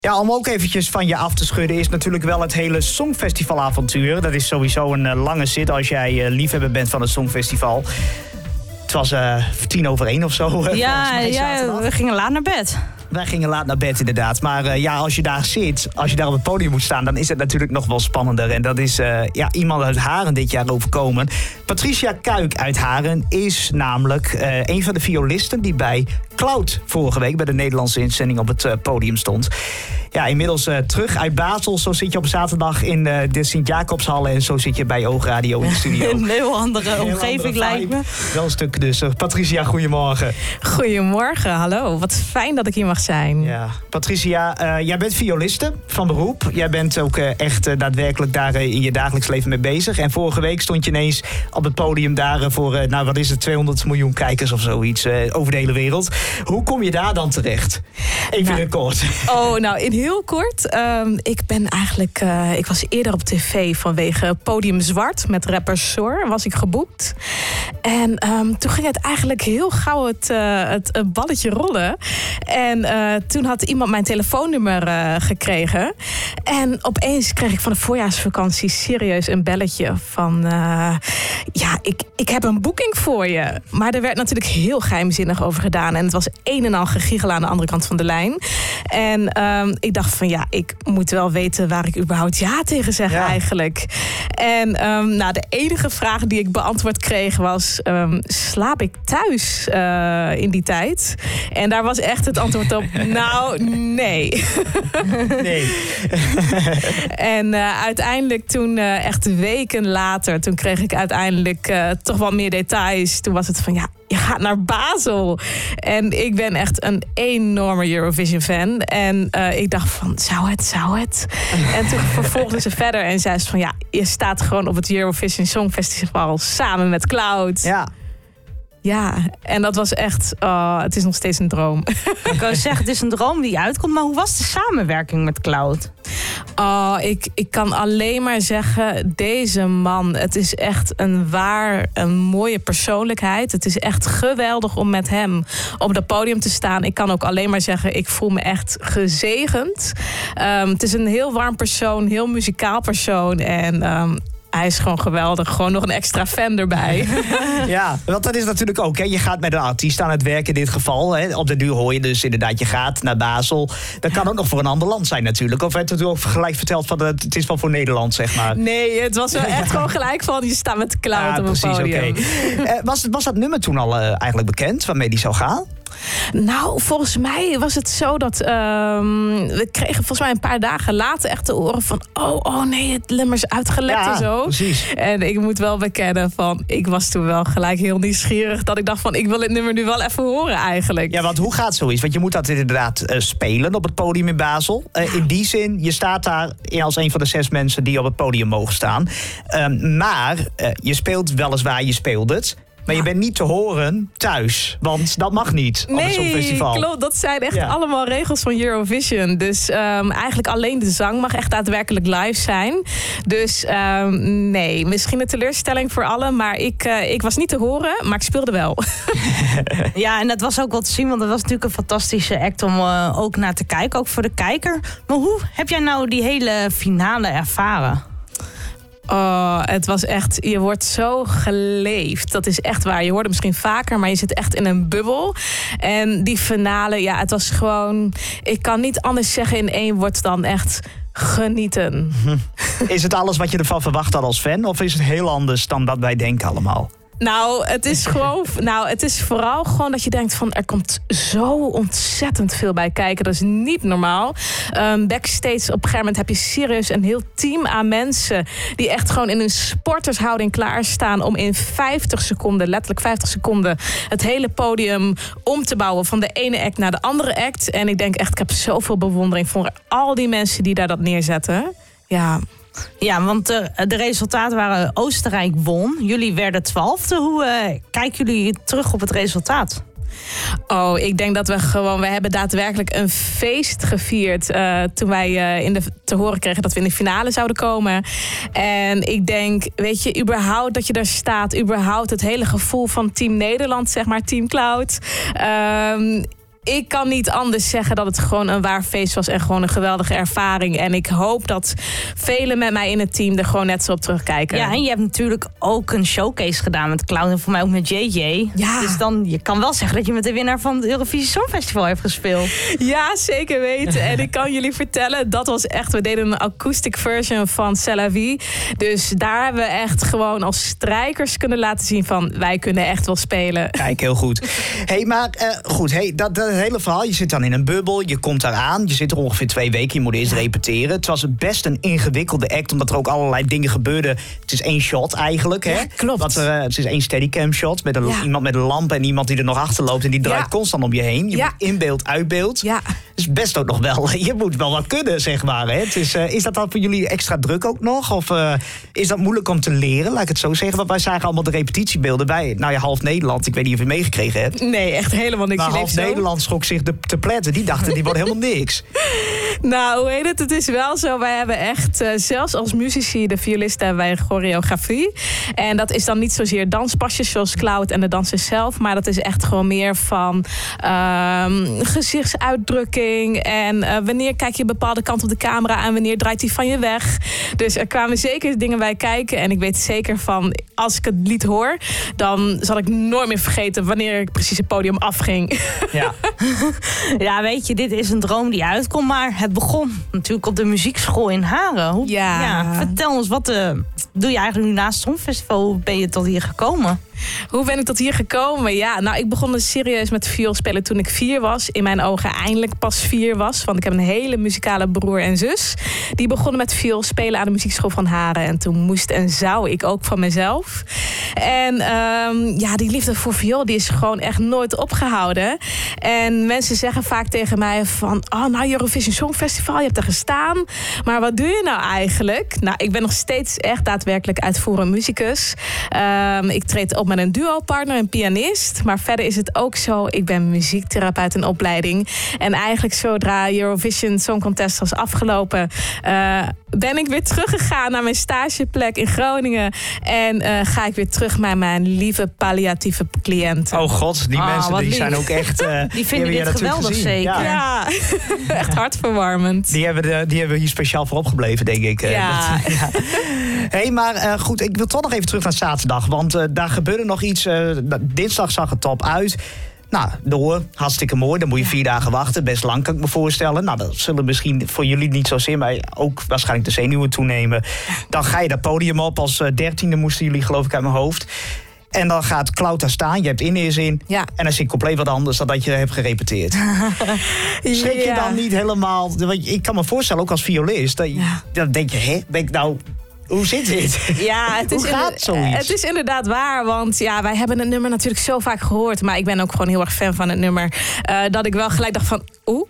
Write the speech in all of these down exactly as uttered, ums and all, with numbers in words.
Ja, om ook eventjes van je af te schudden is natuurlijk wel het hele Songfestivalavontuur. Dat is sowieso een uh, lange zit als jij uh, liefhebber bent van het Songfestival. Het was uh, tien over één of zo. Uh, ja, ja, we gingen laat naar bed. Wij gingen laat naar bed inderdaad. Maar uh, ja, als je daar zit, als je daar op het podium moet staan, dan is het natuurlijk nog wel spannender. En dat is uh, ja, iemand uit Haren dit jaar overkomen. Patricia Kuik uit Haren is namelijk uh, een van de violisten die bij Cloud vorige week bij de Nederlandse inzending op het uh, podium stond. Ja, inmiddels uh, terug uit Basel. Zo zit je op zaterdag in uh, de Sint-Jacobshal en zo zit je bij Oogradio in de studio. Een heel andere heel omgeving andere lijkt me. Wel een stuk dus. Uh, Patricia, goedemorgen. Goedemorgen, hallo. Wat fijn dat ik hier mag zijn. Ja. Patricia, uh, jij bent violiste van beroep. Jij bent ook uh, echt uh, daadwerkelijk daar uh, in je dagelijks leven mee bezig. En vorige week stond je ineens op het podium daar uh, voor, uh, nou wat is het, tweehonderd miljoen kijkers of zoiets uh, over de hele wereld. Hoe kom je daar dan terecht? Even nou, in het kort. Oh, nou in heel kort. Um, ik ben eigenlijk, uh, ik was eerder op tv vanwege Podium Zwart met rapper Soar. Was ik geboekt. En um, toen ging het eigenlijk heel gauw het, uh, het, het balletje rollen. En uh, toen had iemand mijn telefoonnummer uh, gekregen. En opeens kreeg ik van de voorjaarsvakantie serieus een belletje van... Uh, ja, ik, ik heb een boeking voor je. Maar er werd natuurlijk heel geheimzinnig over gedaan. En het was een en al gegiegel aan de andere kant van de lijn. En um, ik dacht van ja, ik moet wel weten waar ik überhaupt ja tegen zeg ja. eigenlijk. En um, nou, de enige vraag die ik beantwoord kreeg was... Um, slaap ik thuis uh, in die tijd? En daar was echt het antwoord op... nou, nee. Nee. En uh, uiteindelijk toen, uh, echt weken later... toen kreeg ik uiteindelijk uh, toch wel meer details. Toen was het van ja... je gaat naar Basel. En ik ben echt een enorme Eurovision-fan. En uh, ik dacht van, zou het, zou het? En toen vervolgde ze verder en zei ze van... ja, je staat gewoon op het Eurovision Songfestival samen met Cloud. Ja. Ja, en dat was echt... Oh, het is nog steeds een droom. Ik wou zeggen, het is een droom die uitkomt. Maar hoe was de samenwerking met Cloud? Oh, ik, ik kan alleen maar zeggen, deze man, het is echt een waar, een mooie persoonlijkheid. Het is echt geweldig om met hem op dat podium te staan. Ik kan ook alleen maar zeggen, ik voel me echt gezegend. Um, het is een heel warm persoon, heel muzikaal persoon. En um, hij is gewoon geweldig. Gewoon nog een extra fan erbij. Ja, want dat is natuurlijk ook. Hè. Je gaat met een artiest aan het werk in dit geval. Hè. Op de duur hoor je dus inderdaad, je gaat naar Basel. Dat kan ook nog voor een ander land zijn natuurlijk. Of werd het ook gelijk verteld van het is wel voor Nederland, zeg maar. Nee, het was wel echt gewoon gelijk van je staat met Cloud ja, op een precies, podium. Okay. Uh, was, was dat nummer toen al uh, eigenlijk bekend, waarmee die zou gaan? Nou, volgens mij was het zo dat... Um, we kregen volgens mij een paar dagen later echt te horen van... oh, oh nee, het nummer is uitgelekt ja, en zo. Precies. En ik moet wel bekennen van... ik was toen wel gelijk heel nieuwsgierig... dat ik dacht van, ik wil het nummer nu wel even horen eigenlijk. Ja, want hoe gaat zoiets? Want je moet dat inderdaad uh, spelen op het podium in Basel. Uh, in die zin, je staat daar als een van de zes mensen... die op het podium mogen staan. Um, maar uh, je speelt weliswaar, je speelt het... Maar je bent niet te horen thuis, want dat mag niet op het Songfestival. Nee, klopt. Dat zijn echt ja. allemaal regels van Eurovision. Dus um, eigenlijk alleen de zang mag echt daadwerkelijk live zijn. Dus um, nee, misschien een teleurstelling voor allen. Maar ik, uh, ik was niet te horen, maar ik speelde wel. Ja, en dat was ook wel te zien, want dat was natuurlijk een fantastische act om uh, ook naar te kijken, ook voor de kijker. Maar hoe heb jij nou die hele finale ervaren? Oh, het was echt, je wordt zo geleefd. Dat is echt waar. Je hoort het misschien vaker, maar je zit echt in een bubbel. En die finale, ja, het was gewoon... Ik kan niet anders zeggen in één woord dan echt genieten. Is het alles wat je ervan verwacht had als fan? Of is het heel anders dan dat wij denken allemaal? Nou, het is gewoon. Nou, het is vooral gewoon dat je denkt van er komt zo ontzettend veel bij kijken. Dat is niet normaal. Um, backstage op een gegeven moment heb je serieus een heel team aan mensen die echt gewoon in een sportershouding klaarstaan om in vijftig seconden, letterlijk vijftig seconden, het hele podium om te bouwen van de ene act naar de andere act. En ik denk echt, ik heb zoveel bewondering voor al die mensen die daar dat neerzetten. Ja. Ja, want de, de resultaten waren Oostenrijk won. Jullie werden twaalfde. Hoe uh, kijken jullie terug op het resultaat? Oh, ik denk dat we gewoon... We hebben daadwerkelijk een feest gevierd... Uh, toen wij uh, in de, te horen kregen dat we in de finale zouden komen. En ik denk, weet je, überhaupt dat je daar staat... überhaupt het hele gevoel van Team Nederland, zeg maar, Team Cloud... Um, ik kan niet anders zeggen dat het gewoon een waar feest was en gewoon een geweldige ervaring. En ik hoop dat velen met mij in het team er gewoon net zo op terugkijken. Ja, en je hebt natuurlijk ook een showcase gedaan met Cloud en voor mij ook met J J. Ja. Dus dan, je kan wel zeggen dat je met de winnaar van het Eurovisie Songfestival hebt gespeeld. Ja, zeker weten. En ik kan jullie vertellen, dat was echt, we deden een acoustic version van C'est la vie. Dus daar hebben we echt gewoon als strijkers kunnen laten zien van, wij kunnen echt wel spelen. Kijk, heel goed. Hey, maar uh, goed, hey, dat, dat hele verhaal, je zit dan in een bubbel, je komt daar aan, je zit er ongeveer twee weken, je moet eerst repeteren. Het was best een ingewikkelde act, omdat er ook allerlei dingen gebeurden. Het is één shot eigenlijk, hè? Ja, klopt. Wat er, uh, het is één steadicam shot met een, Ja. iemand met een lamp en iemand die er nog achter loopt en die draait Ja. constant om je heen. Je Ja. moet in beeld, uit beeld. Ja. Dus best ook nog wel, je moet wel wat kunnen, zeg maar. Hè? Het is, uh, is dat dan voor jullie extra druk ook nog? Of uh, is dat moeilijk om te leren, laat ik het zo zeggen? Want wij zagen allemaal de repetitiebeelden bij, nou ja, half Nederland. Ik weet niet of je meegekregen hebt. Nee, echt helemaal niks. Maar Je half leeft zo. Nederland schrok zich de, te pletten. Die dachten, die wordt helemaal niks. Nou, hoe heet het? Het is wel zo. Wij hebben echt, uh, zelfs als muzici, de violisten, hebben wij een choreografie. En dat is dan niet zozeer danspasjes zoals Cloud en de dansers zelf. Maar dat is echt gewoon meer van um, gezichtsuitdrukking. En uh, wanneer kijk je een bepaalde kant op de camera en wanneer draait die van je weg. Dus er kwamen zeker dingen bij kijken. En ik weet zeker van, als ik het lied hoor, dan zal ik nooit meer vergeten wanneer ik precies het podium afging. Ja. Ja, weet je, dit is een droom die uitkomt, maar het begon natuurlijk op de muziekschool in Haren. Hoe, Ja. vertel ons, wat uh, doe je eigenlijk nu naast het Songfestival? Hoe ben je tot hier gekomen? Hoe ben ik tot hier gekomen? Ja, nou, ik begon dus serieus met viool spelen toen ik vier was. In mijn ogen eindelijk pas vier was. Want ik heb een hele muzikale broer en zus. Die begonnen met viool spelen aan de muziekschool van Haren. En toen moest en zou ik ook van mezelf. En um, ja, die liefde voor viool, die is gewoon echt nooit opgehouden. En mensen zeggen vaak tegen mij van, oh, nou, Eurovision Songfestival, je hebt er gestaan. Maar wat doe je nou eigenlijk? Nou, ik ben nog steeds echt daadwerkelijk uitvoerend muzikus. Um, ik treed op met een duo-partner, een pianist. Maar verder is het ook zo, ik ben muziektherapeut in opleiding. En eigenlijk zodra Eurovision Song Contest was afgelopen, Uh, ben ik weer teruggegaan naar mijn stageplek in Groningen. En uh, ga ik weer terug naar mijn lieve palliatieve cliënten. Oh god, die Ah, mensen wat die lief. zijn ook echt... Uh, Die vinden hebben dit je natuurlijk geweldig gezien. zeker. Ja. Ja, echt hartverwarmend. Die hebben, de, die hebben hier speciaal voor opgebleven, denk ik. Uh, Ja. dat- ja. Hey, maar uh, goed, ik wil toch nog even terug naar zaterdag. Want uh, daar gebeurde nog iets. Uh, dinsdag zag het top uit. Nou, door, hartstikke mooi. Dan moet je vier dagen wachten. Best lang, kan ik me voorstellen. Nou, dat zullen misschien voor jullie niet zozeer, maar ook waarschijnlijk de zenuwen toenemen. Dan ga je dat podium op. Als uh, dertiende moesten jullie, geloof ik, uit mijn hoofd. En dan gaat Cloud daar staan. Je hebt Ineos in. Ja. En dan zie je compleet wat anders dan dat je hebt gerepeteerd. Schrik je Ja. dan niet helemaal... Want ik kan me voorstellen, ook als violist, dat je, Ja. dan denk je, hè, ben ik nou... Hoe zit dit? Ja, het is, Hoe gaat inderdaad- zoiets? het is inderdaad waar. Want ja, wij hebben het nummer natuurlijk zo vaak gehoord. Maar ik ben ook gewoon heel erg fan van het nummer. Uh, dat ik wel gelijk dacht van, oeh.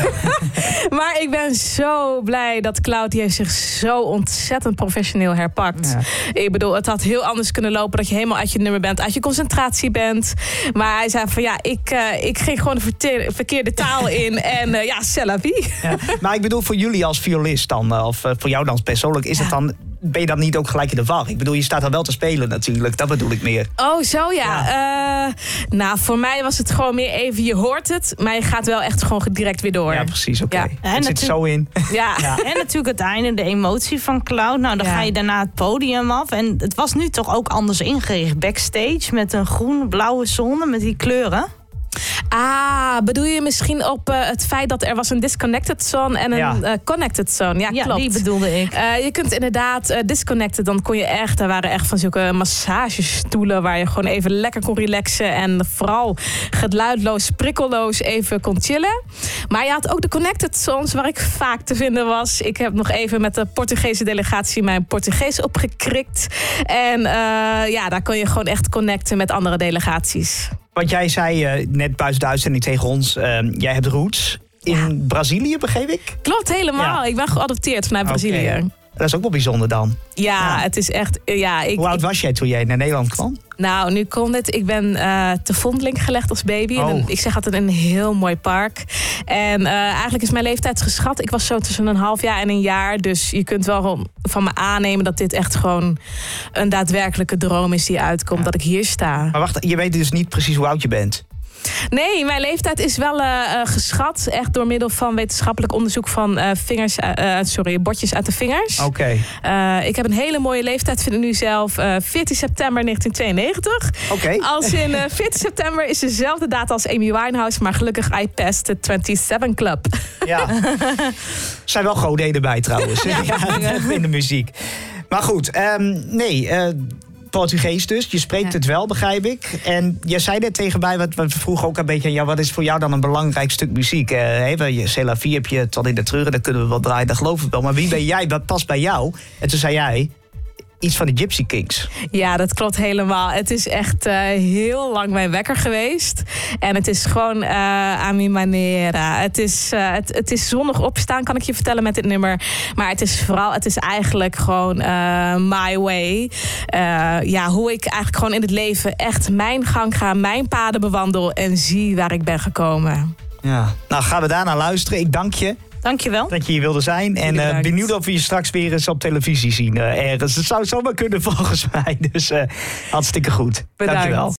Maar ik ben zo blij dat Cloud, die heeft zich zo ontzettend professioneel herpakt. Ja. Ik bedoel, het had heel anders kunnen lopen. Dat je helemaal uit je nummer bent, uit je concentratie bent. Maar hij zei van, ja, ik, uh, ik ging gewoon de verte- verkeerde taal in. En uh, ja, c'est la vie. Ja. Maar ik bedoel, voor jullie als violist dan, uh, of uh, voor jou dan persoonlijk, is Ja. het dan... Ben je dan niet ook gelijk in de war? Ik bedoel, je staat dan wel te spelen natuurlijk. Dat bedoel ik meer. Oh, zo ja. Uh, nou, voor mij was het gewoon meer even, je hoort het, maar je gaat wel echt gewoon direct weer door. Ja, precies. Oké. Ja. Het zit natuurlijk- zo in. Ja. Ja. En natuurlijk het einde, de emotie van Cloud. Nou, dan Ja. ga je daarna het podium af. En het was nu toch ook anders ingericht. Backstage met een groen-blauwe zone met die kleuren. Ah, bedoel je misschien op uh, het feit dat er was een disconnected zone en een Ja. uh, connected zone? Ja, Ja, klopt. die bedoelde ik. Uh, je kunt inderdaad uh, disconnected, dan kon je echt, er waren echt van zulke massagestoelen waar je gewoon even lekker kon relaxen en vooral geluidloos, prikkelloos even kon chillen. Maar je had ook de connected zones waar ik vaak te vinden was. Ik heb nog even met de Portugese delegatie mijn Portugees opgekrikt. En uh, ja, daar kon je gewoon echt connecten met andere delegaties. Want jij zei uh, net buiten de uitzending tegen ons, uh, jij hebt roots in Ja. Brazilië, begreep ik? Klopt, helemaal. Ja. Ik ben geadopteerd vanuit Brazilië. Oké. Dat is ook wel bijzonder dan. Ja, Ja. het is echt... Ja, ik, Hoe oud was jij toen jij naar Nederland kwam? Nou, nu komt het. Ik ben uh, te Vondeling gelegd als baby. Oh. En een- ik zeg altijd een heel mooi park. En uh, eigenlijk is mijn leeftijd geschat. Ik was zo tussen een half jaar en een jaar. Dus je kunt wel van me aannemen dat dit echt gewoon een daadwerkelijke droom is die uitkomt. Ja. Dat ik hier sta. Maar wacht, je weet dus niet precies hoe oud je bent. Nee, mijn leeftijd is wel uh, geschat. Echt door middel van wetenschappelijk onderzoek van uh, vingers, uh, sorry, botjes uit de vingers. Oké. Okay. Uh, ik heb een hele mooie leeftijd, vind ik nu zelf. Uh, veertien september negentien tweeënnegentig. Oké. Okay. Als in uh, veertien september is dezelfde data als Amy Winehouse. Maar gelukkig I passed the twenty-seven Club. Ja. Zijn wel godheden bij trouwens. Ja. Ja, in de muziek. Maar goed, um, nee... Uh, Portugees dus, je spreekt ja. het wel, begrijp ik. En je zei net tegen mij, wat we vroegen ook een beetje aan jou... wat is voor jou dan een belangrijk stuk muziek? Uh, hey, je C'est la vie heb je tot in de treuren, dat kunnen we wel draaien, dat geloof ik wel. Maar wie ben jij, wat past bij jou? En toen zei jij... iets van de Gypsy Kings. Ja, dat klopt helemaal. Het is echt uh, heel lang mijn wekker geweest. En het is gewoon uh, a mi manera. Het is, uh, het, het is zonnig opstaan, kan ik je vertellen, met dit nummer. Maar het is vooral, het is eigenlijk gewoon uh, my way. Uh, ja, hoe ik eigenlijk gewoon in het leven echt mijn gang ga, mijn paden bewandel en zie waar ik ben gekomen. Ja, nou gaan we daarna luisteren. Ik dank je. Dankjewel. Dat je hier wilde zijn. En uh, benieuwd of we je straks weer eens op televisie zien uh, ergens. Dat zou zomaar kunnen volgens mij. Dus uh, hartstikke goed. Bedankt. Dankjewel.